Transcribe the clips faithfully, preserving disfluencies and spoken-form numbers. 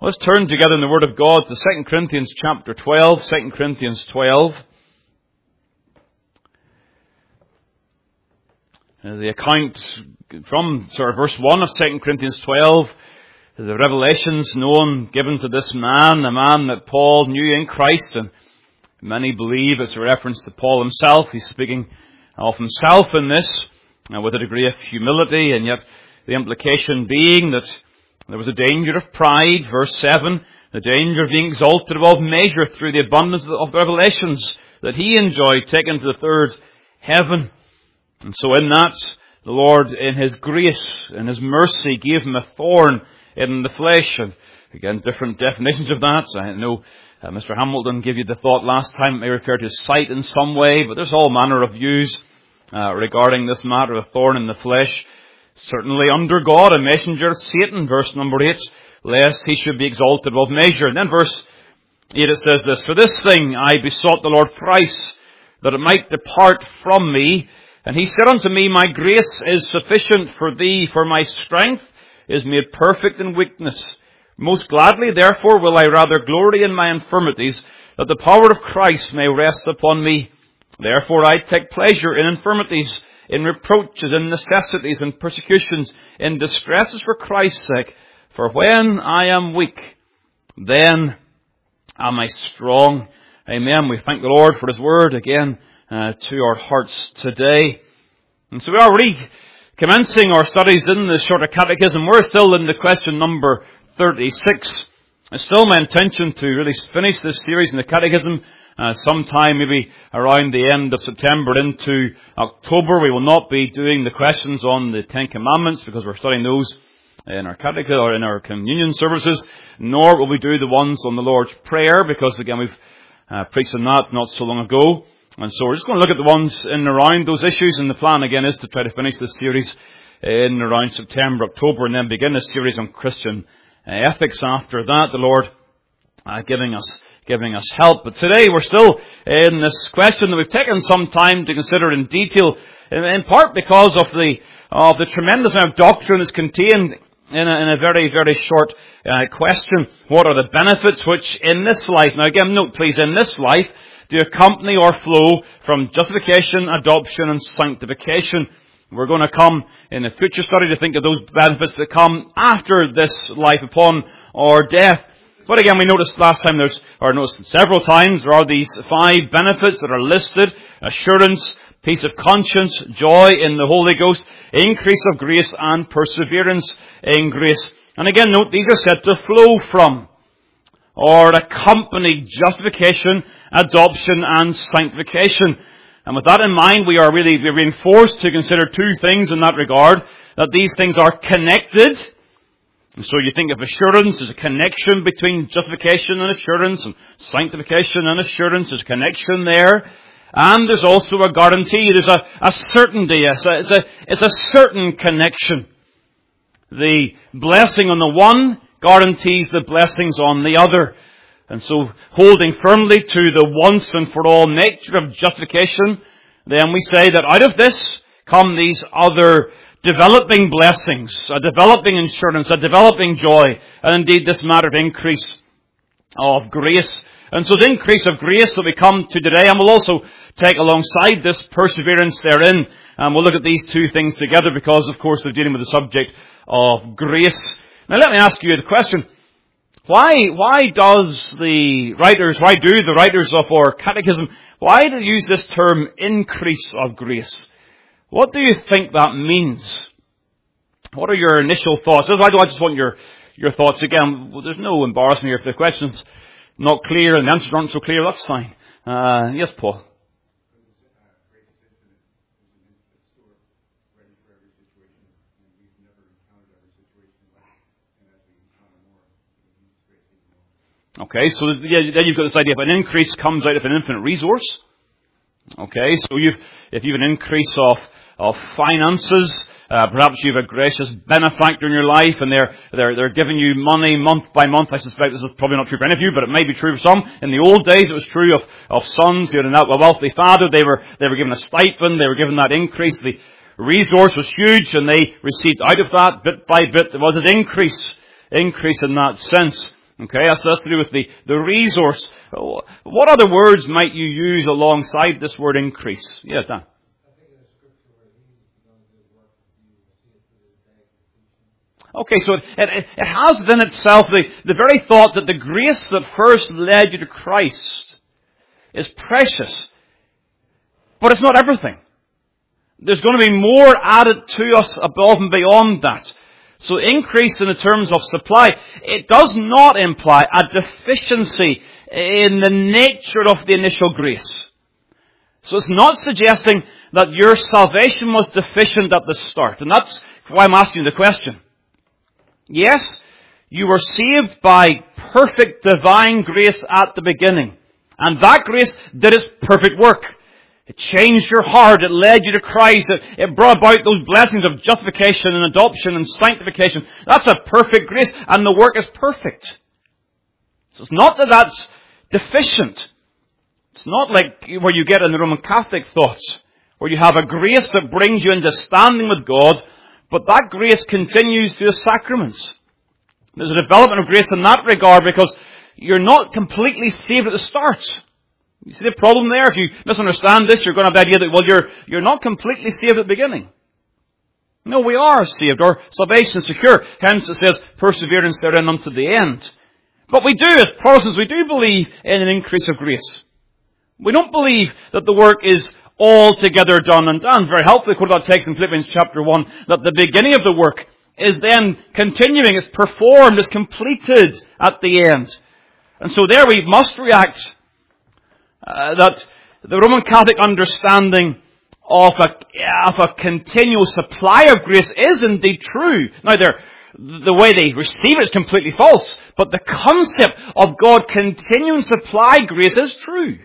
Let's turn together in the Word of God to Second Corinthians chapter twelve. Second Corinthians twelve. Uh, the account from sort of verse one of Second Corinthians twelve, the revelations known, given to this man, a man that Paul knew in Christ, and many believe it's a reference to Paul himself. He's speaking of himself in this, uh, with a degree of humility, and yet the implication being that there was a danger of pride, verse seven, the danger of being exalted above measure through the abundance of the revelations that he enjoyed, taken to the third heaven. And so in that, the Lord, in His grace and His mercy, gave him a thorn in the flesh. And again, different definitions of that. I know uh, Mister Hamilton gave you the thought last time, it may refer to sight in some way, but there's all manner of views uh, regarding this matter of a thorn in the flesh. Certainly under God, a messenger of Satan, verse number eight, lest he should be exalted above measure. And then verse eight it says this, For this thing I besought the Lord thrice, that it might depart from me. And he said unto me, My grace is sufficient for thee, for my strength is made perfect in weakness. Most gladly, therefore, will I rather glory in my infirmities, that the power of Christ may rest upon me. Therefore I take pleasure in infirmities, in reproaches, in necessities, in persecutions, in distresses for Christ's sake. For when I am weak, then am I strong. Amen. We thank the Lord for His Word again uh, to our hearts today. And so we are really commencing our studies in the Shorter Catechism. We're still in the question number thirty-six. It's still my intention to really finish this series in the Catechism Uh, sometime maybe around the end of September into October. We will not be doing the questions on the Ten Commandments because we're studying those in our catechism or in our communion services, nor will we do the ones on the Lord's Prayer because again we've uh, preached on that not so long ago. And so we're just going to look at the ones in and around those issues, and the plan again is to try to finish this series in around September, October, and then begin a series on Christian uh, ethics after that, the Lord uh, giving us giving us help. But today we're still in this question that we've taken some time to consider in detail, in part because of the of the tremendous amount of doctrine that's contained in a, in a very, very short uh, question. What are the benefits which in this life, now again note please, in this life, do accompany or flow from justification, adoption and sanctification? We're going to come in a future study to think of those benefits that come after this life upon our death. But again, we noticed last time there's, or noticed several times, there are these five benefits that are listed: assurance, peace of conscience, joy in the Holy Ghost, increase of grace, and perseverance in grace. And again, note, these are said to flow from, or accompany justification, adoption, and sanctification. And with that in mind, we are really we're being forced to consider two things in that regard, that these things are connected. And so you think of assurance, there's a connection between justification and assurance, and sanctification and assurance, there's a connection there. And there's also a guarantee, there's a, a certainty, it's a, it's, a, it's a certain connection. The blessing on the one guarantees the blessings on the other. And so holding firmly to the once and for all nature of justification, then we say that out of this come these other developing blessings, a developing assurance, a developing joy, and indeed this matter of increase of grace. And so it's increase of grace that we come to today, and we'll also take alongside this perseverance therein. And we'll look at these two things together because, of course, they're dealing with the subject of grace. Now let me ask you the question. Why, why does the writers, why do the writers of our catechism, why do they use this term increase of grace? What do you think that means? What are your initial thoughts? Why do I just want your, your thoughts again? Well, there's no embarrassment here. If the question's not clear and the answers aren't so clear, that's fine. Uh, yes, Paul. Okay, so yeah, then you've got this idea of an increase comes out of an infinite resource. Okay, so you've, if you've an increase of of finances, uh, perhaps you have a gracious benefactor in your life, and they're they're they're giving you money month by month. I suspect this is probably not true for any of you, but it may be true for some. In the old days, it was true of of sons who had a wealthy father. They were they were given a stipend. They were given that increase. The resource was huge, and they received out of that bit by bit. There was an increase increase in that sense. Okay, that's, that's to do with the, the resource. What other words might you use alongside this word increase? Yeah, Dan. Okay, so it, it, it has within itself the, the very thought that the grace that first led you to Christ is precious. But it's not everything. There's going to be more added to us above and beyond that. So increase in the terms of supply, it does not imply a deficiency in the nature of the initial grace. So it's not suggesting that your salvation was deficient at the start. And that's why I'm asking you the question. Yes, you were saved by perfect divine grace at the beginning. And that grace did its perfect work. It changed your heart. It led you to Christ. It, it brought about those blessings of justification and adoption and sanctification. That's a perfect grace, and the work is perfect. So it's not that that's deficient. It's not like where you get in the Roman Catholic thoughts, where you have a grace that brings you into standing with God, but that grace continues through the sacraments. There's a development of grace in that regard because you're not completely saved at the start. You see the problem there? If you misunderstand this, you're going to have the idea that, well, you're, you're not completely saved at the beginning. No, we are saved. Our salvation is secure. Hence it says, perseverance therein unto the end. But we do, as Protestants, we do believe in an increase of grace. We don't believe that the work is altogether done and done. Very helpfully quoted that text in Philippians chapter one, that the beginning of the work is then continuing, it's performed, it's completed at the end. And so there we must react uh, that the Roman Catholic understanding of a, of a continual supply of grace is indeed true. Now, the way they receive it is completely false, but the concept of God continuing supply grace is true.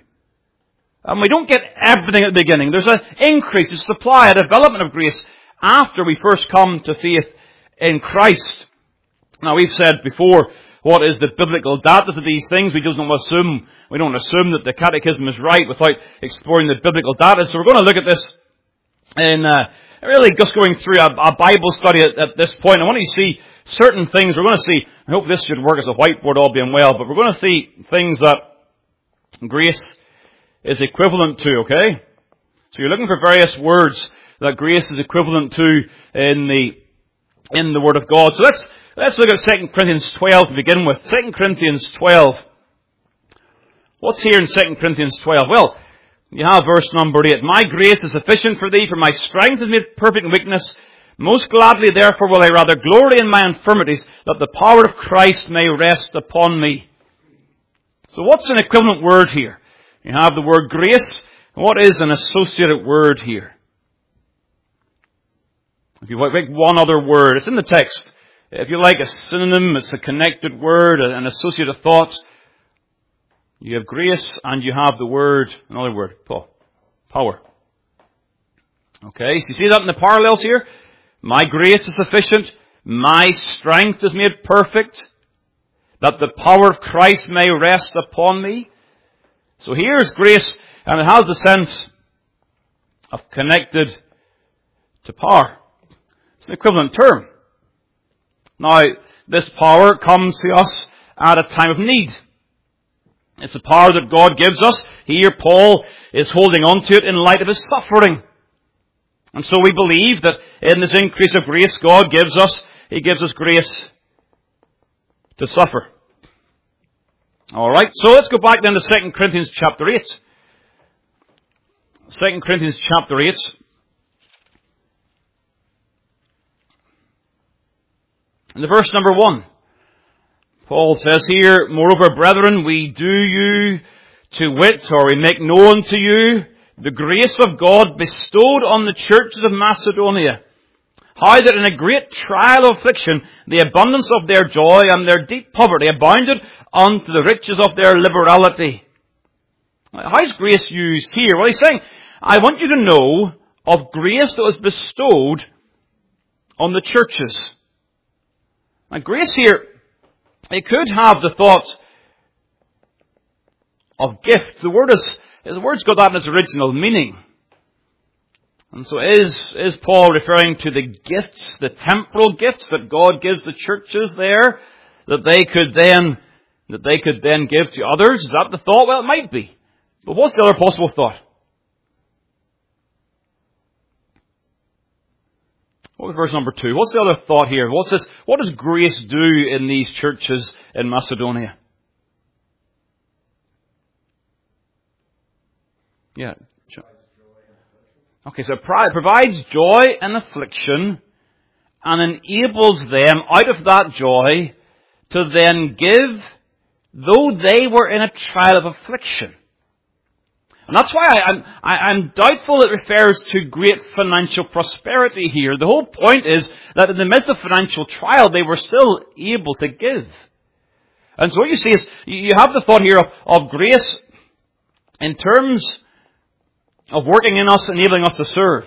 And we don't get everything at the beginning. There's an increase, a supply, a development of grace after we first come to faith in Christ. Now, we've said before, what is the biblical data to these things? We don't assume, we don't assume that the catechism is right without exploring the biblical data. So we're going to look at this in, uh, really just going through a, a Bible study at, at this point. I want you to see certain things. We're going to see, I hope this should work as a whiteboard all being well, but we're going to see things that grace is equivalent to, okay? So you're looking for various words that grace is equivalent to in the, in the Word of God. So let's, let's look at Second Corinthians twelve to begin with. Second Corinthians twelve. What's here in Second Corinthians twelve? Well, you have verse number eight. My grace is sufficient for thee, for my strength is made perfect in weakness. Most gladly, therefore, will I rather glory in my infirmities, that the power of Christ may rest upon me. So what's an equivalent word here? You have the word grace. What is an associated word here? If you like one other word, it's in the text. If you like a synonym, it's a connected word, an associated thought. You have grace and you have the word, another word, Paul, power. Okay, so you see that in the parallels here? My grace is sufficient. My strength is made perfect, that the power of Christ may rest upon me. So here's grace, and it has the sense of connected to power. It's an equivalent term. Now, this power comes to us at a time of need. It's a power that God gives us. Here, Paul is holding on to it in light of his suffering. And so we believe that in this increase of grace God gives us, He gives us grace to suffer. Alright, so let's go back then to Second Corinthians chapter eight. Second Corinthians chapter eight. And the verse number one. Paul says here, Moreover, brethren, we do you to wit, or we make known to you, the grace of God bestowed on the churches of Macedonia. How that in a great trial of affliction, the abundance of their joy and their deep poverty abounded unto the riches of their liberality. How is grace used here? Well, he's saying, I want you to know of grace that was bestowed on the churches. Now, grace here, it could have the thought of gift. The word is, the word's got that in its original meaning. And so is, is Paul referring to the gifts, the temporal gifts that God gives the churches there, that they could then that they could then give to others. Is that the thought? Well, it might be. But what's the other possible thought? What was verse number two? What's the other thought here? What's this? What does grace do in these churches in Macedonia? Yeah. Okay, so it provides joy in affliction and enables them out of that joy to then give, though they were in a trial of affliction. And that's why I, I'm, I, I'm doubtful it refers to great financial prosperity here. The whole point is that in the midst of financial trial, they were still able to give. And so what you see is, you have the thought here of, of grace in terms of working in us, enabling us to serve.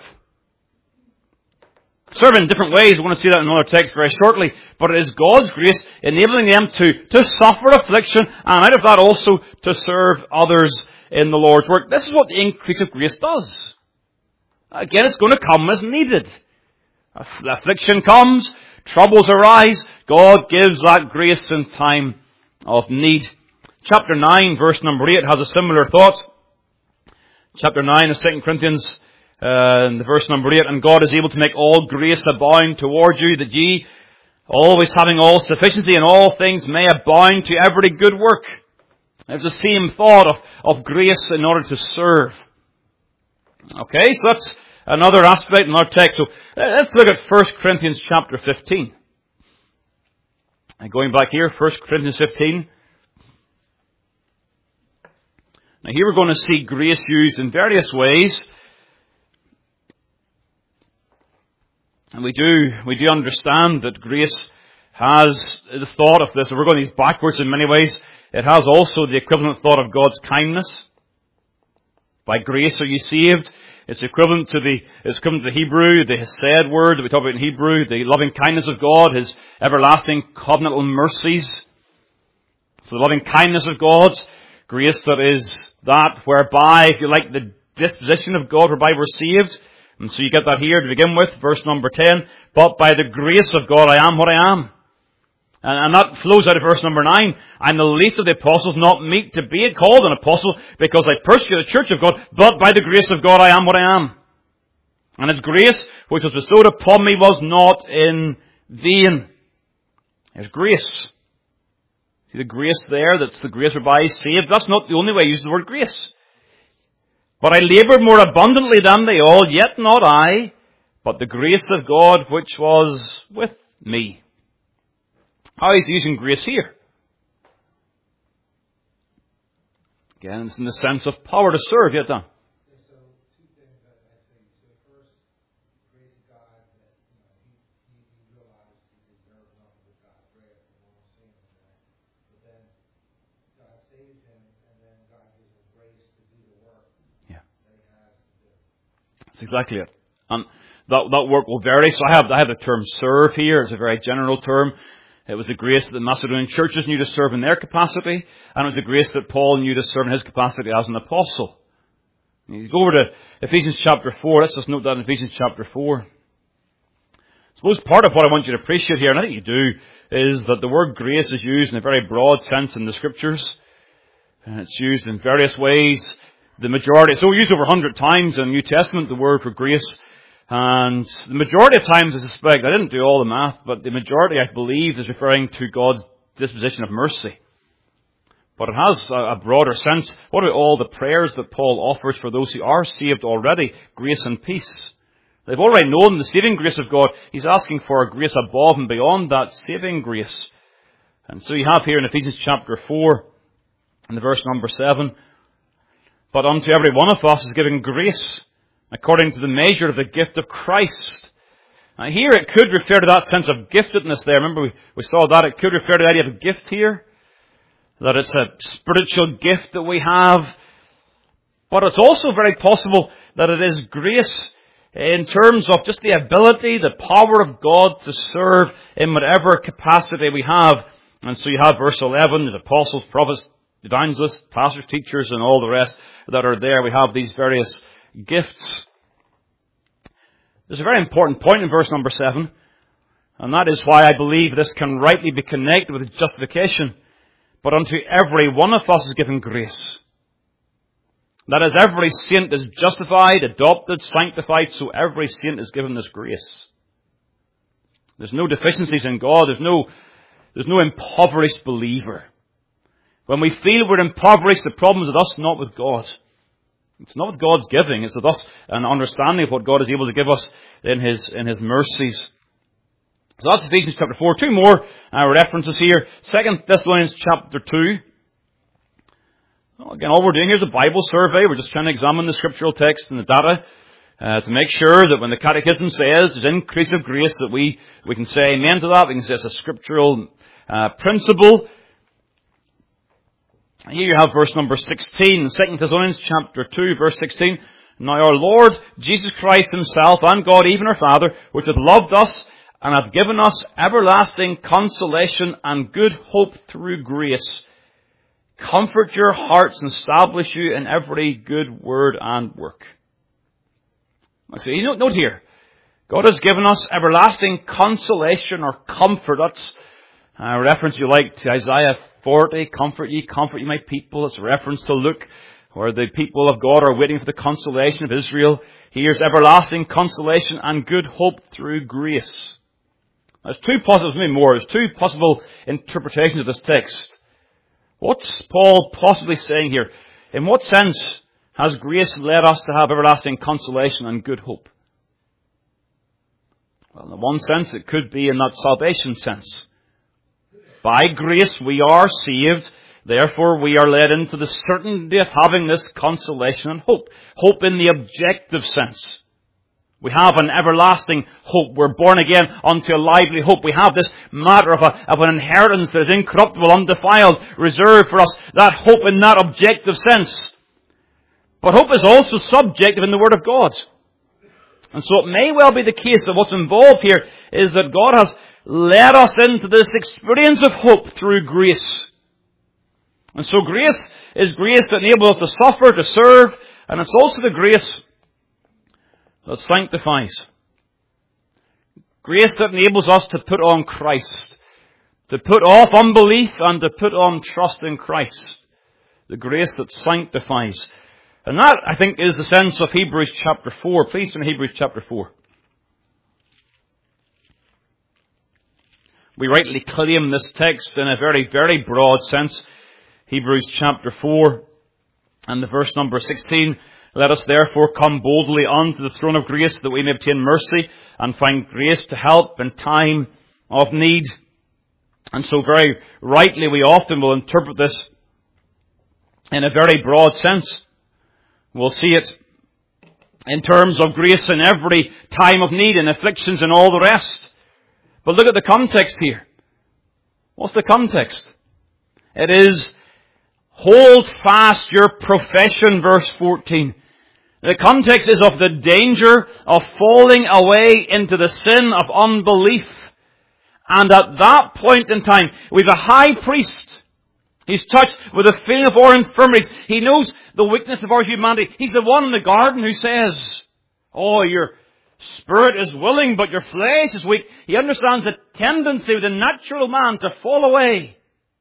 Serve in different ways. We're going to see that in another text very shortly. But it is God's grace enabling them to, to suffer affliction, and out of that also to serve others in the Lord's work. This is what the increase of grace does. Again, it's going to come as needed. Affliction comes, troubles arise, God gives that grace in time of need. Chapter nine, verse number eight, has a similar thought. Chapter nine of Second Corinthians, uh, in the verse number eight, and God is able to make all grace abound toward you, that ye, always having all sufficiency in all things, may abound to every good work. There's the same thought of, of grace in order to serve. Okay, so that's another aspect in our text. So let's look at First Corinthians chapter fifteen. And going back here, First Corinthians fifteen. Now here we're going to see grace used in various ways. And we do, we do understand that grace has the thought of this. We're going these backwards in many ways. It has also the equivalent thought of God's kindness. By grace are you saved. It's equivalent to the, it's equivalent to the Hebrew, the Hesed word that we talk about in Hebrew, the loving kindness of God, His everlasting covenantal mercies. So the loving kindness of God's grace, that is that whereby, if you like, the disposition of God whereby we're saved. And so you get that here to begin with, verse number ten. But by the grace of God I am what I am. And that flows out of verse number nine. I'm the least of the apostles, not meet to be called an apostle, because I persecute the church of God, but by the grace of God I am what I am. And His grace, which was bestowed upon me, was not in vain. There's grace. See the grace there? That's the grace whereby He's saved. That's not the only way He uses the word grace. But I laboured more abundantly than they all, yet not I, but the grace of God which was with me. How is He using grace here? Again, it's in the sense of power to serve, yet done. So, two things that I say. So, first, praise God that you know, he, he, he realized he deserved nothing but God's grace and won't see him in that. But then God saves him, and then God gives him grace to do the work yeah. that He has to do. That's exactly it. And that, that work will vary. So I have, I have the term serve here. It's a very general term. It was the grace that the Macedonian churches knew to serve in their capacity, and it was the grace that Paul knew to serve in his capacity as an apostle. You go over to Ephesians chapter four. Let's just note that in Ephesians chapter four. I suppose part of what I want you to appreciate here, and I think you do, is that the word grace is used in a very broad sense in the Scriptures. And it's used in various ways. The majority, so used over a hundred times in the New Testament, the word for grace. And the majority of times, I suspect, I didn't do all the math, but the majority, I believe, is referring to God's disposition of mercy. But it has a broader sense. What about all the prayers that Paul offers for those who are saved already? Grace and peace. They've already known the saving grace of God. He's asking for a grace above and beyond that saving grace. And so you have here in Ephesians chapter four, in the verse number seven, but unto every one of us is given grace, according to the measure of the gift of Christ. Now here it could refer to that sense of giftedness there. Remember we, we saw that. It could refer to the idea of a gift here. That it's a spiritual gift that we have. But it's also very possible that it is grace in terms of just the ability, the power of God to serve in whatever capacity we have. And so you have verse eleven, there's apostles, prophets, evangelists, pastors, teachers, and all the rest that are there. We have these various gifts. There's a very important point in verse number seven, and that is why I believe this can rightly be connected with justification, but unto every one of us is given grace. That is, every saint is justified, adopted, sanctified, so every saint is given this grace. There's no deficiencies in God. There's no, there's no impoverished believer. When we feel we're impoverished, the problem is with us, not with God. It's not with God's giving. It's with us an understanding of what God is able to give us in His, in His mercies. So that's Ephesians chapter four. Two more uh, references here. Second Thessalonians chapter two. Well, again, all we're doing here is a Bible survey. We're just trying to examine the scriptural text and the data uh, to make sure that when the Catechism says there's increase of grace, that we, we can say amen to that. We can say it's a scriptural uh, principle. Here you have verse number sixteen, Second Thessalonians chapter two, verse sixteen. Now our Lord Jesus Christ Himself and God, even our Father, which hath loved us and hath given us everlasting consolation and good hope through grace, comfort your hearts and establish you in every good word and work. So you note, note here, God has given us everlasting consolation or comfort. That's a reference you like to Isaiah forty, comfort ye, comfort ye my people. It's a reference to Luke, where the people of God are waiting for the consolation of Israel. Here's everlasting consolation and good hope through grace. There's two possible, maybe more, there's two possible interpretations of this text. What's Paul possibly saying here? In what sense has grace led us to have everlasting consolation and good hope? Well, in one sense, it could be in that salvation sense. By grace we are saved, therefore we are led into the certainty of having this consolation and hope. Hope in the objective sense. We have an everlasting hope. We're born again unto a lively hope. We have this matter of, a, of an inheritance that is incorruptible, undefiled, reserved for us. That hope in that objective sense. But hope is also subjective in the Word of God. And so it may well be the case that what's involved here is that God has led us into this experience of hope through grace. And so grace is grace that enables us to suffer, to serve, and it's also the grace that sanctifies. Grace that enables us to put on Christ, to put off unbelief and to put on trust in Christ. The grace that sanctifies. And that, I think, is the sense of Hebrews chapter four. Please turn to Hebrews chapter four. We rightly claim this text in a very, very broad sense. Hebrews chapter four and the verse number sixteen. Let us therefore come boldly unto the throne of grace, that we may obtain mercy and find grace to help in time of need. And so very rightly we often will interpret this in a very broad sense. We'll see it in terms of grace in every time of need, and afflictions and all the rest. But look at the context here. What's the context? It is, hold fast your profession, verse fourteen. The context is of the danger of falling away into the sin of unbelief. And at that point in time, we have a high priest. He's touched with a feeling of our infirmities. He knows the weakness of our humanity. He's the one in the garden who says, oh, your spirit is willing, but your flesh is weak. He understands the tendency of the natural man to fall away.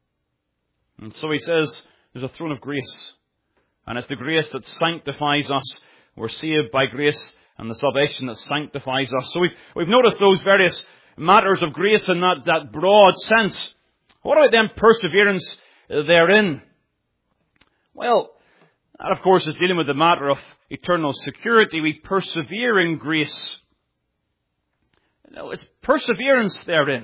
And so he says, there's a throne of grace. And it's the grace that sanctifies us. We're saved by grace and the salvation that sanctifies us. So we've, we've noticed those various matters of grace in that, that broad sense. What about then perseverance therein? Well, that of course is dealing with the matter of eternal security. We persevere in grace. No, it's perseverance therein.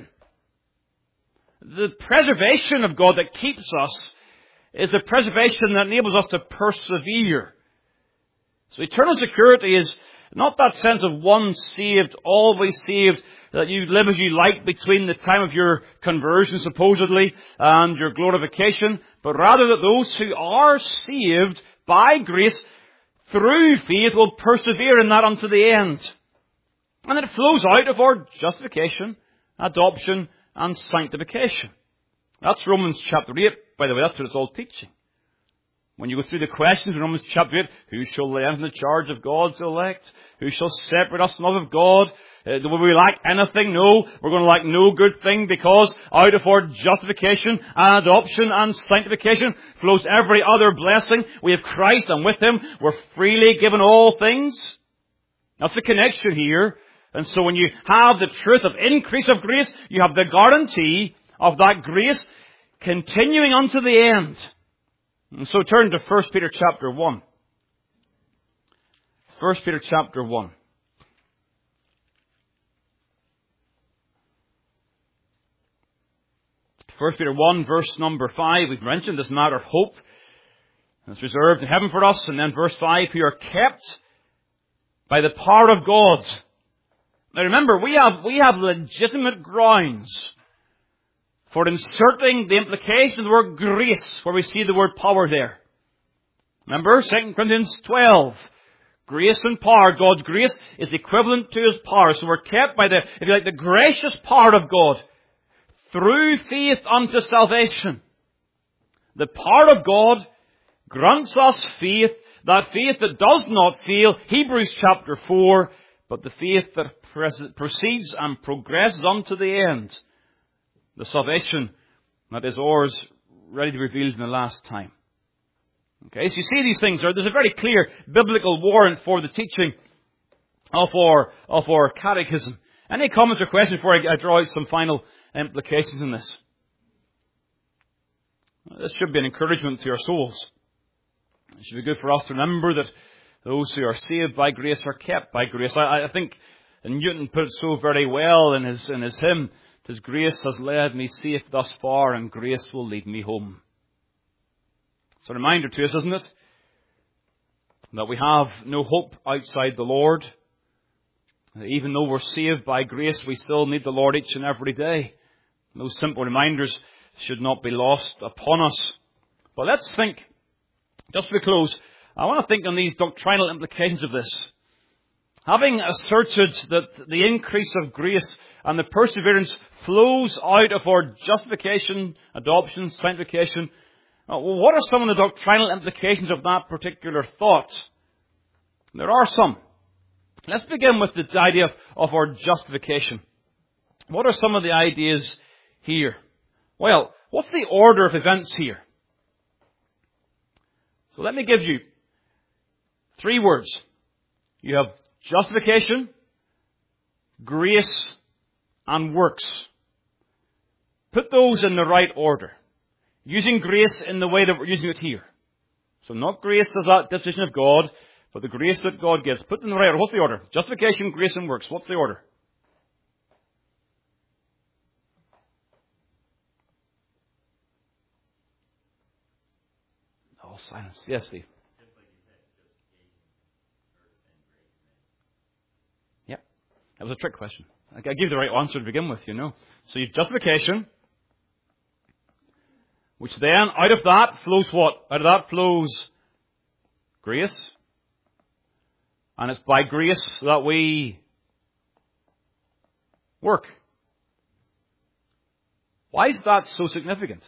The preservation of God that keeps us is the preservation that enables us to persevere. So eternal security is not that sense of one saved, always saved, that you live as you like between the time of your conversion, supposedly, and your glorification, but rather that those who are saved by grace through faith will persevere in that unto the end. And it flows out of our justification, adoption, and sanctification. That's Romans chapter eight, by the way. That's what it's all teaching. When you go through the questions in Romans chapter eight, who shall lay anything to the charge of God's elect? Who shall separate us from the love of God? Uh, will we lack anything? No. We're going to lack no good thing, because out of our justification and adoption and sanctification flows every other blessing. We have Christ, and with Him we're freely given all things. That's the connection here. And so when you have the truth of increase of grace, you have the guarantee of that grace continuing unto the end. And so turn to First Peter chapter one. First Peter chapter one. First Peter one, verse number five. We've mentioned this matter of hope. It's reserved in heaven for us. And then verse five, who are kept by the power of God. Now remember, we have, we have legitimate grounds for inserting the implication of the word grace, where we see the word power there. Remember, Second Corinthians twelve. Grace and power. God's grace is equivalent to His power. So we're kept by the, if you like, the gracious power of God through faith unto salvation. The power of God grants us faith, that faith that does not fail, Hebrews chapter four, but the faith that proceeds and progresses unto the end. The salvation that is ours, ready to be revealed in the last time. Okay, so you see these things. There's a very clear biblical warrant for the teaching of our, of our catechism. Any comments or questions before I draw out some final implications in this? This should be an encouragement to our souls. It should be good for us to remember that those who are saved by grace are kept by grace. I, I think Newton put it so very well in his, in his hymn, "'Tis grace has led me safe thus far, and grace will lead me home." It's a reminder to us, isn't it? That we have no hope outside the Lord. Even though we're saved by grace, we still need the Lord each and every day. Those simple reminders should not be lost upon us. But let's think, just to close, I want to think on these doctrinal implications of this. Having asserted that the increase of grace and the perseverance flows out of our justification, adoption, sanctification, what are some of the doctrinal implications of that particular thought? There are some. Let's begin with the idea of, of our justification. What are some of the ideas here? Well, what's the order of events here? So let me give you three words. You have justification, grace, and works. Put those in the right order. Using grace in the way that we're using it here. So not grace as that disposition of God, but the grace that God gives. Put them in the right order. What's the order? Justification, grace, and works. What's the order? Oh, silence. Yes, Steve. Yeah. That was a trick question. I gave you the right answer to begin with, you know. So you have justification, which then, out of that flows what? Out of that flows grace. And it's by grace that we work. Why is that so significant?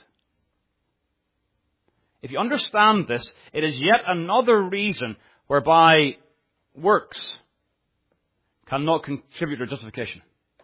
If you understand this, it is yet another reason whereby works cannot contribute to justification.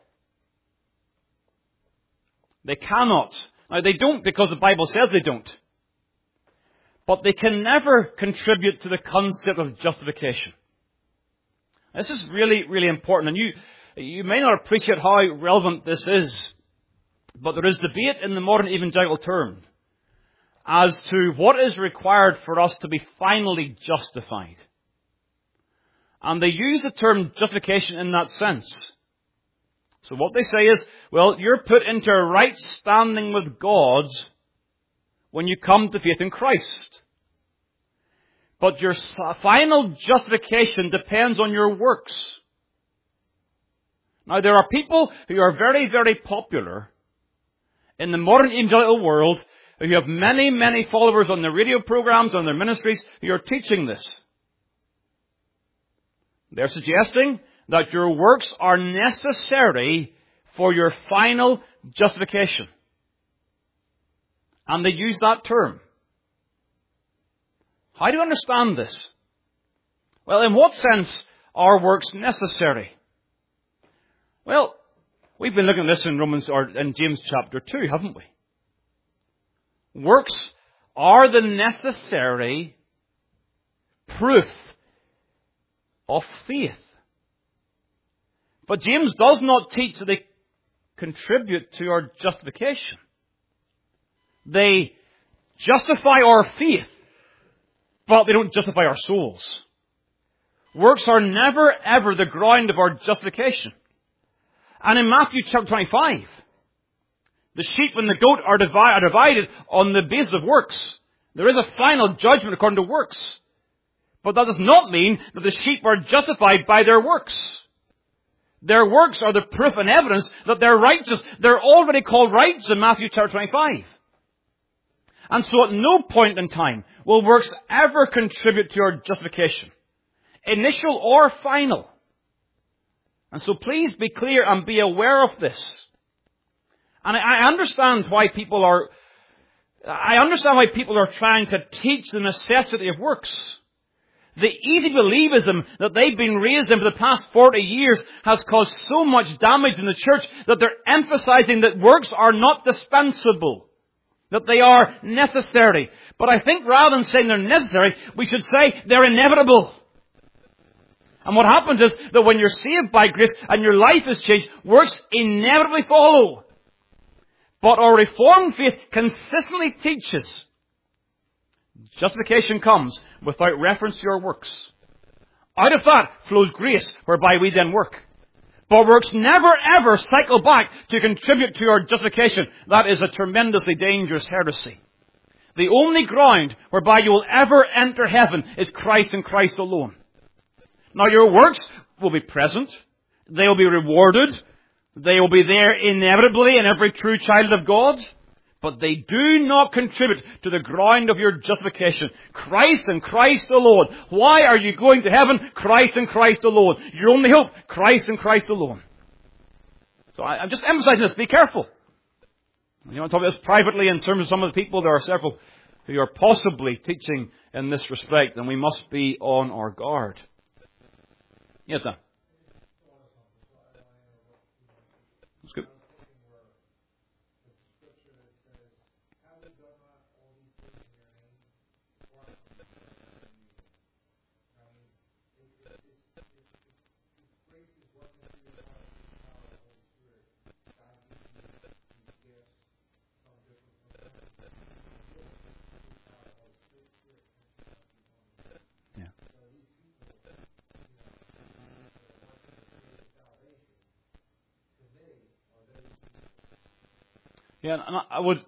They cannot. Now, they don't because the Bible says they don't. But they can never contribute to the concept of justification. This is really, really important. And you, you may not appreciate how relevant this is. But there is debate in the modern evangelical term as to what is required for us to be finally justified. And they use the term justification in that sense. So what they say is, well, you're put into a right standing with God when you come to faith in Christ. But your final justification depends on your works. Now, there are people who are very, very popular in the modern evangelical world who have many, many followers on their radio programs, on their ministries, who are teaching this. They're suggesting that your works are necessary for your final justification. And they use that term. How do you understand this? Well, in what sense are works necessary? Well, we've been looking at this in Romans or in James chapter two, haven't we? Works are the necessary proof of faith. But James does not teach that they contribute to our justification. They justify our faith, but they don't justify our souls. Works are never ever the ground of our justification. And in Matthew chapter twenty-five, the sheep and the goat are, divi- are divided on the basis of works. There is a final judgment according to works. But that does not mean that the sheep are justified by their works. Their works are the proof and evidence that they're righteous. They're already called righteous in Matthew chapter twenty-five. And so at no point in time will works ever contribute to our justification, initial or final. And so please be clear and be aware of this. And I understand why people are, I understand why people are trying to teach the necessity of works. The easy believism that they've been raised in for the past forty years has caused so much damage in the church that they're emphasizing that works are not dispensable, that they are necessary. But I think rather than saying they're necessary, we should say they're inevitable. And what happens is that when you're saved by grace and your life is changed, works inevitably follow. But our Reformed faith consistently teaches justification comes without reference to your works. Out of that flows grace, whereby we then work. But works never ever cycle back to contribute to our justification. That is a tremendously dangerous heresy. The only ground whereby you will ever enter heaven is Christ and Christ alone. Now your works will be present. They will be rewarded. They will be there inevitably in every true child of God. But they do not contribute to the ground of your justification. Christ and Christ alone. Why are you going to heaven? Christ and Christ alone. Your only hope, Christ and Christ alone. So I, I'm just emphasizing this. Be careful. You want to talk about this privately in terms of some of the people. There are several who are possibly teaching in this respect, and we must be on our guard. Yes, Dan. That's good. Yeah, and I would,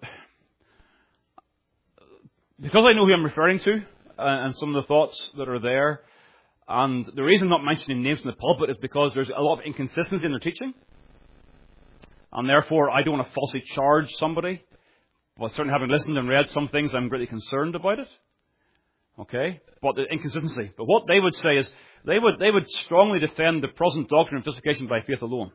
because I know who I'm referring to, uh, and some of the thoughts that are there, and the reason I'm not mentioning names in the pulpit is because there's a lot of inconsistency in their teaching, and therefore I don't want to falsely charge somebody, but certainly having listened and read some things, I'm greatly concerned about it. Okay? But the inconsistency. But what they would say is, they would, they would strongly defend the present doctrine of justification by faith alone,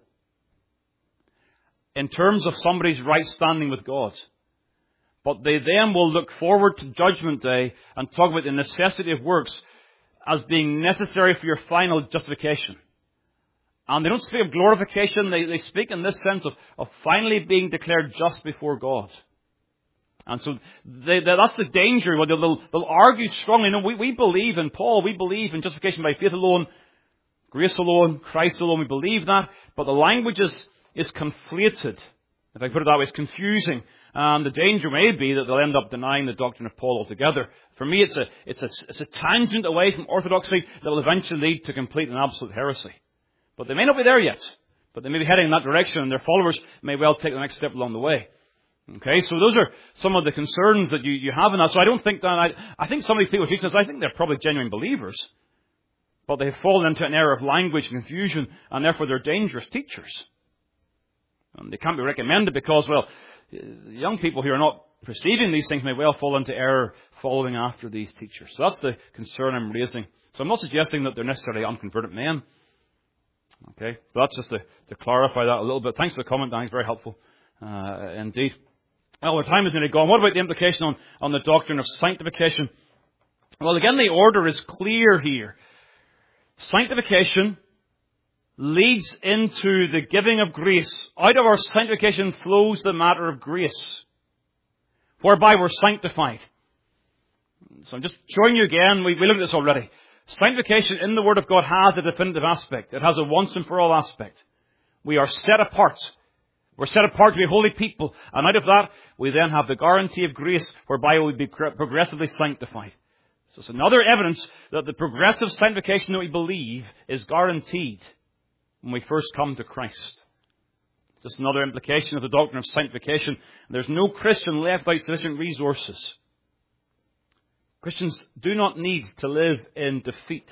in terms of somebody's right standing with God. But they then will look forward to Judgment Day and talk about the necessity of works as being necessary for your final justification. And they don't speak of glorification, they, they speak in this sense of, of finally being declared just before God. And so they, they, that's the danger. Well, they'll, they'll argue strongly, no, we, we believe in Paul, we believe in justification by faith alone, grace alone, Christ alone, we believe that. But the language is is conflated. If I put it that way, it's confusing. And the danger may be that they'll end up denying the doctrine of Paul altogether. For me, it's a, it's a, it's a tangent away from orthodoxy that will eventually lead to complete and absolute heresy. But they may not be there yet. But they may be heading in that direction, and their followers may well take the next step along the way. Okay, so those are some of the concerns that you, you have in that. So I don't think that, I, I think some of these people teaching this, I think they're probably genuine believers. But they've fallen into an error of language and confusion, and therefore they're dangerous teachers. And they can't be recommended because, well, young people who are not perceiving these things may well fall into error following after these teachers. So that's the concern I'm raising. So I'm not suggesting that they're necessarily unconverted men. Okay, but that's just to, to clarify that a little bit. Thanks for the comment, Dan. It's very helpful uh, indeed. Well, our time is nearly gone. What about the implication on, on the doctrine of sanctification? Well, again, the order is clear here. Sanctification leads into the giving of grace. Out of our sanctification flows the matter of grace, whereby we're sanctified. So I'm just showing you again, we, we looked at this already. Sanctification in the Word of God has a definitive aspect. It has a once and for all aspect. We are set apart. We're set apart to be holy people. And out of that, we then have the guarantee of grace whereby we'll be progressively sanctified. So it's another evidence that the progressive sanctification that we believe is guaranteed when we first come to Christ. It's just another implication of the doctrine of sanctification. There's no Christian left without sufficient resources. Christians do not need to live in defeat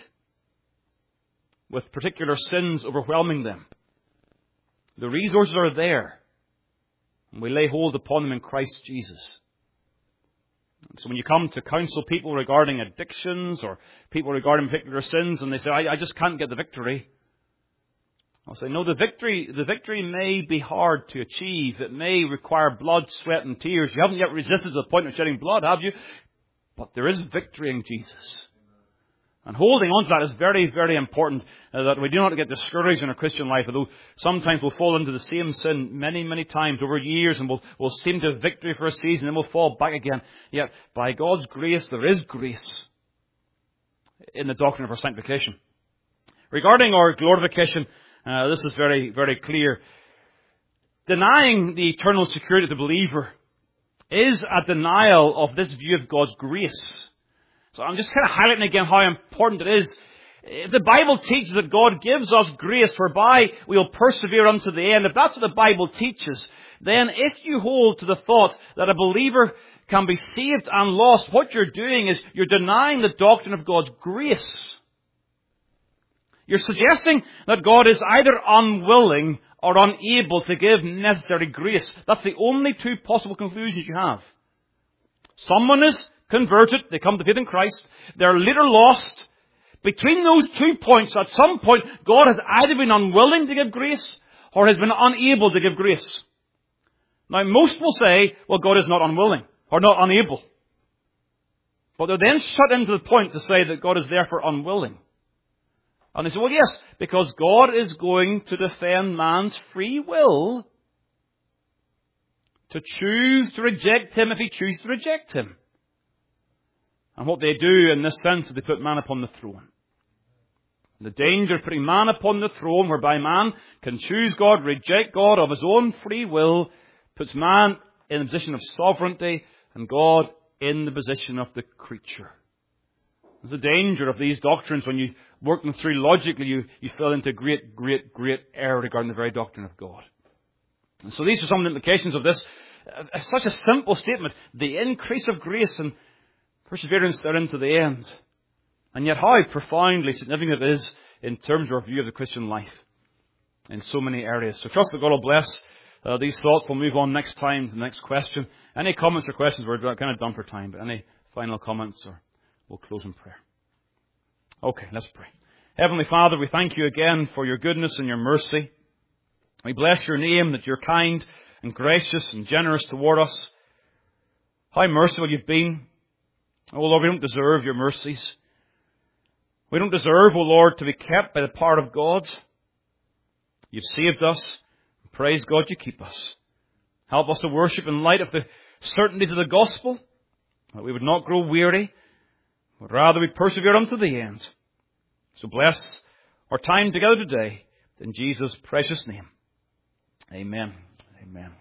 with particular sins overwhelming them. The resources are there, and we lay hold upon them in Christ Jesus. And so when you come to counsel people regarding addictions or people regarding particular sins, and they say, I, I just can't get the victory, I'll say, no, the victory, the victory may be hard to achieve. It may require blood, sweat, and tears. You haven't yet resisted to the point of shedding blood, have you? But there is victory in Jesus. And holding on to that is very, very important, uh, that we do not get discouraged in our Christian life, although sometimes we'll fall into the same sin many, many times over years, and we'll, we'll seem to have victory for a season, and then we'll fall back again. Yet, by God's grace, there is grace in the doctrine of our sanctification. Regarding our glorification, uh, this is very, very clear. Denying the eternal security of the believer is a denial of this view of God's grace. So I'm just kind of highlighting again how important it is. If the Bible teaches that God gives us grace whereby we will persevere unto the end, if that's what the Bible teaches, then if you hold to the thought that a believer can be saved and lost, what you're doing is you're denying the doctrine of God's grace. You're suggesting that God is either unwilling or unable to give necessary grace. That's the only two possible conclusions you have. Someone is converted, they come to faith in Christ, they're later lost. Between those two points, at some point, God has either been unwilling to give grace or has been unable to give grace. Now, most will say, well, God is not unwilling or not unable. But they're then shut into the point to say that God is therefore unwilling. And they say, well, yes, because God is going to defend man's free will to choose to reject Him if He chooses to reject Him. And what they do in this sense is they put man upon the throne. The danger of putting man upon the throne, whereby man can choose God, reject God of his own free will, puts man in a position of sovereignty and God in the position of the creature. There's the danger of these doctrines. When you work them through logically, you, you fall into great, great, great error regarding the very doctrine of God. And so these are some of the implications of this. Uh, such a simple statement. The increase of grace and perseverance therein to the end. And yet how profoundly significant it is in terms of our view of the Christian life in so many areas. So trust that God will bless uh, these thoughts. We'll move on next time to the next question. Any comments or questions? We're kind of done for time, but any final comments, or we'll close in prayer. Okay, let's pray. Heavenly Father, we thank you again for your goodness and your mercy. We bless your name that you're kind and gracious and generous toward us. How merciful you've been. Oh Lord, we don't deserve your mercies. We don't deserve, oh Lord, to be kept by the power of God. You've saved us. Praise God, you keep us. Help us to worship in light of the certainties of the gospel, that we would not grow weary, but rather we persevere unto the end. So bless our time together today in Jesus' precious name. Amen. Amen.